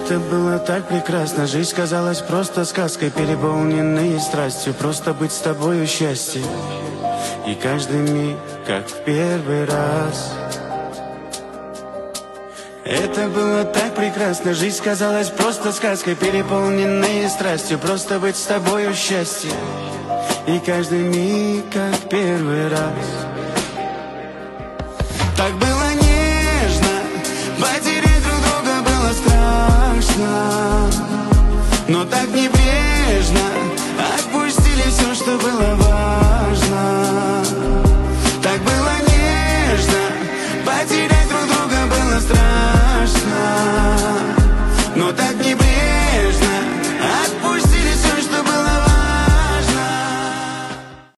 Это было так прекрасно. Жизнь казалась просто сказкой, переполненной страстью. Просто быть с тобою счастье. И каждый миг, как в первый раз. Это было так прекрасно. Жизнь казалась просто сказкой, переполненной страстью. Просто быть с тобою счастье. И каждый миг, как в первый раз. Так было нежно, потерять друг друга было страшно. Но так небрежно отпустили все, что было важно.